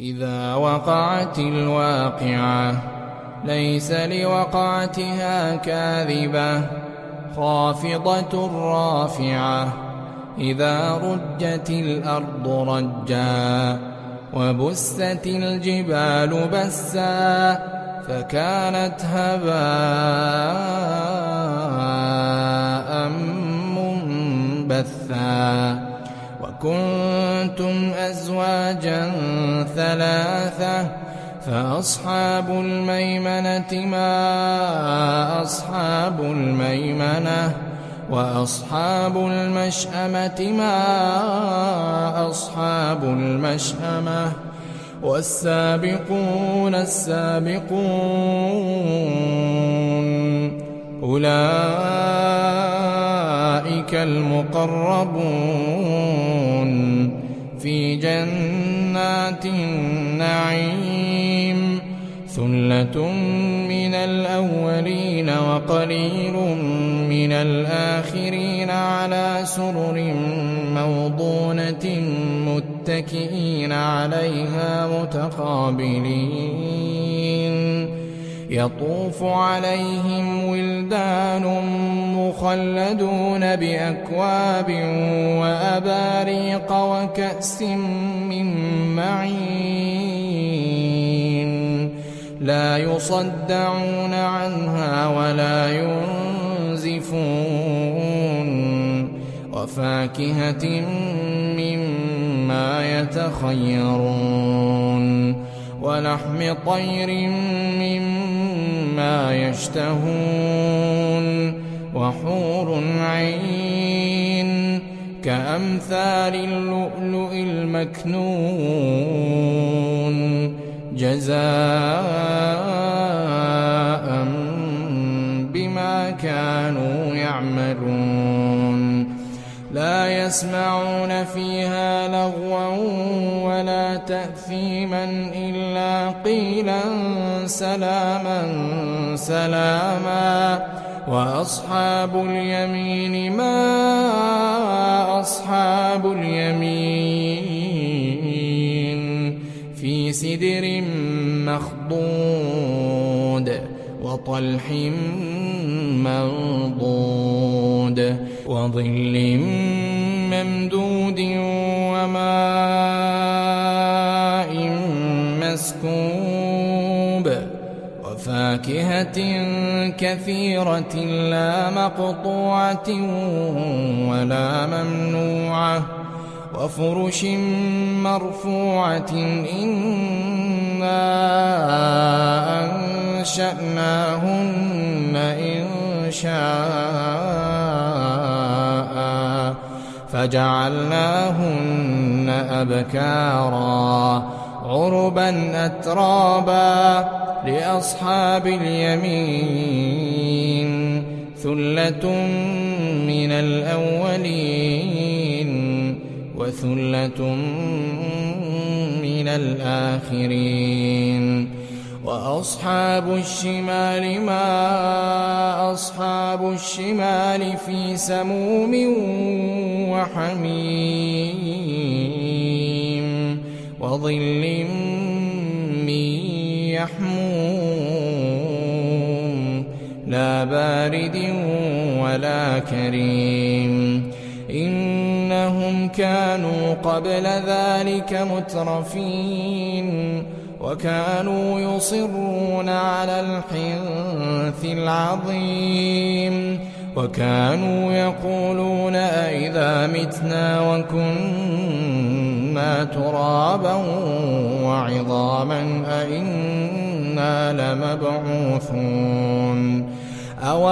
إذا وقعت الواقعة ليس لوقعتها كاذبة خافضة رافعة إذا رجت الأرض رجا وبست الجبال بسا فكانت هباء منبثا وكنتم أزواجا ثلاثة فأصحاب الميمنة ما أصحاب الميمنة وأصحاب المشأمة ما أصحاب المشأمة والسابقون السابقون أولئك المقربون في جنات النعيم ثلة من الأولين وقليل من الآخرين على سرر موضونة متكئين عليها متقابلين يطوف عليهم ولدان مخلدون بأكواب وأباريق وكأس من معين لا يصدعون عنها ولا ينزفون وفاكهة مما يتخيرون ولحم طير مما يشتهون وحور عين كأمثال اللؤلؤ المكنون جزاء بما كانوا يعملون لا يسمعون فيها لغوا ولا تأثيما إلا قيلا سلاما سلاما وأصحاب اليمين ما أصحاب اليمين في سدر مخضود وطلح منضود وظل ممدود وماء مسكوب وفاكهة كثيرة لا مقطوعة ولا ممنوعة وفرش مرفوعة إنا أنشأناهن إنشاء فجعلناهن أبكارا عربا أترابا لأصحاب اليمين ثلة من الأولين وثلة من الآخرين وأصحاب الشمال ما أصحاب الشمال في سموم وحميم وظل من يحموم لا بارد ولا كريم إنهم كانوا قبل ذلك مترفين وكانوا يصرون على الحنث العظيم وكانوا يقولون أئذا متنا وكنا ترابا وعظاما أئنا لمبعوثون أو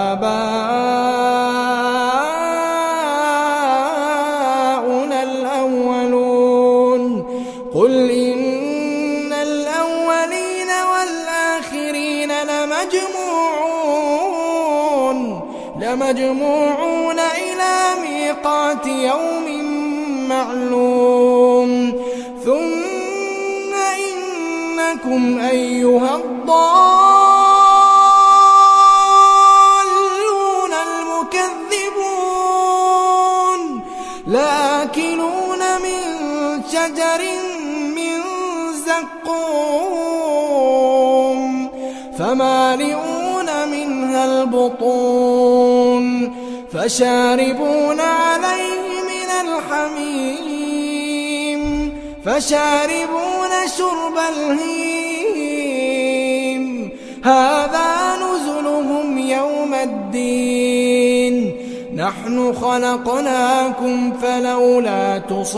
آباؤنا الأولون قل إن الأولين والآخرين لمجموعون إلى ميقات يوم معلوم ثم إنكم أيها الضالون المكذبون لآكلون من شجر من زقوم فمالئون منها البطون فشاربون عليه من الحميم فشاربون شرب الهيم هذا نزلهم يوم الدين نحن خلقناكم فلولا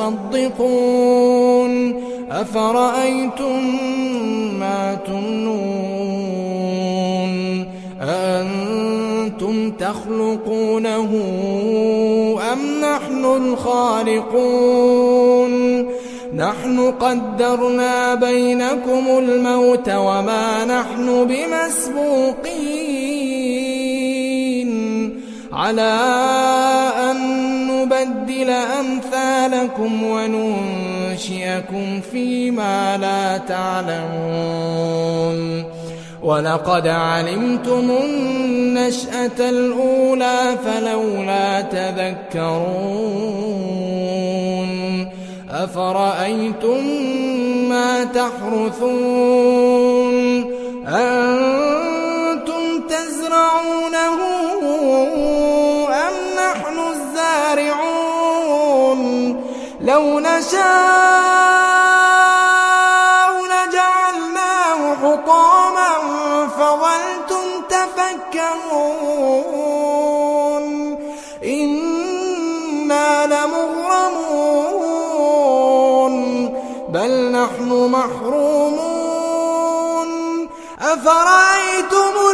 تصدقون أفرأيتم ما تمنون أأنتم تخلقونه أم نحن الخالقون نحن قدرنا بينكم الموت وما نحن بمسبوقين على أن نبدل أمثالكم وننشئكم فيما لا تعلمون ولقد علمتم النشأة الأولى فلولا تذكرون أفرأيتم ما تحرثون أنتم تزرعونه أم نحن الزارعون لو نشاء لجعلناه حطاما فظلتم تفكرون إنا لمغرمون بل نحن محرومون أفرأيتم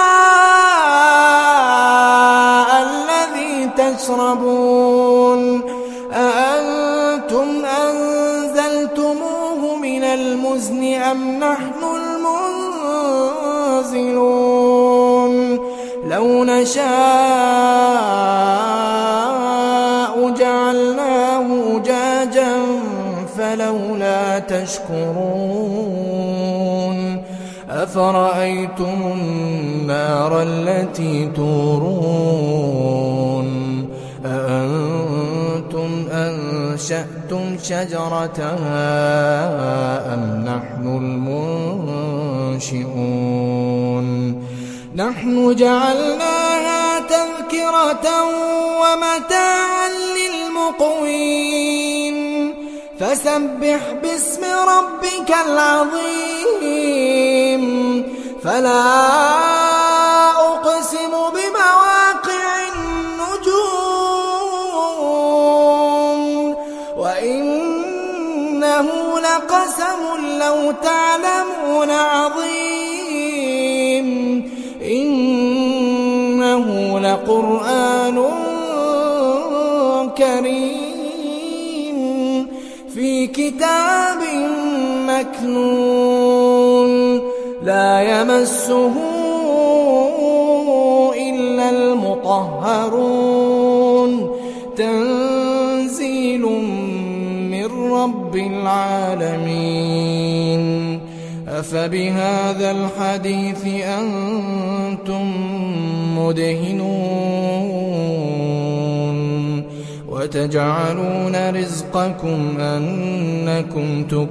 الماء الذي تشربون أأنتم أنزلتموه من المزن أم نحن المنزلون لو نشاء جعلناه أجاجا فلولا تشكرون أفرأيتم النار التي تورون أأنتم أنشأتم شجرتها أم نحن المنشئون نحن جعلناها تذكرة ومتاعا للمقوين فسبح باسم ربك العظيم فلا أقسم بمواقع النجوم وإنه لقسم لو تعلمون عظيم إنه لقرآن كريم في كتاب مكنون لا يمسه إلا المطهرون تنزيل من رب العالمين أفبهذا الحديث أنتم مدهنون وتجعلون رزقكم أنكم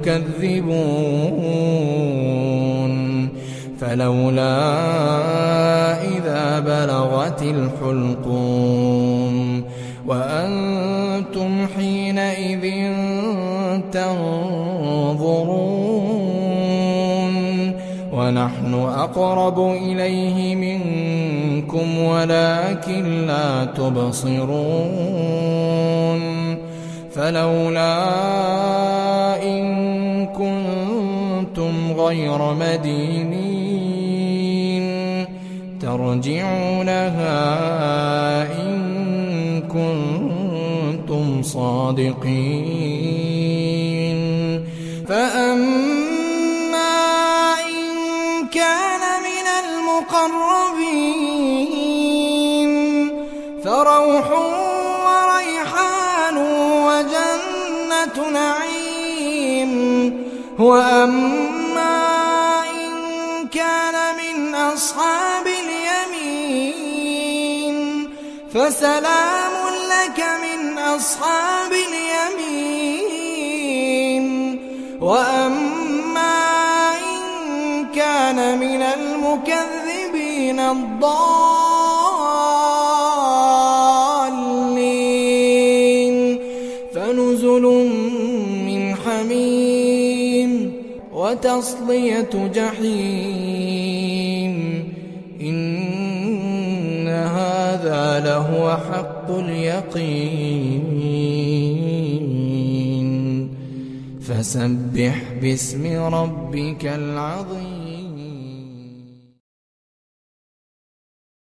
تكذبون فلولا إذا بلغت الحلقوم وأنتم حينئذ تنظرون ونحن أقرب إليه منكم ولكن لا تبصرون فلولا إن كنتم غير مدينين ترجعونها إن كنتم صادقين فأما إن كان من المقربين فروح وريحان وجنة نعيم وأما إن كان من أصحاب اليمين فسلام لك من أصحاب اليمين وأما كان من المكذبين الضالين فنزل من حميم وتصلية جحيم إن هذا لهو حق اليقين فسبح باسم ربك العظيم.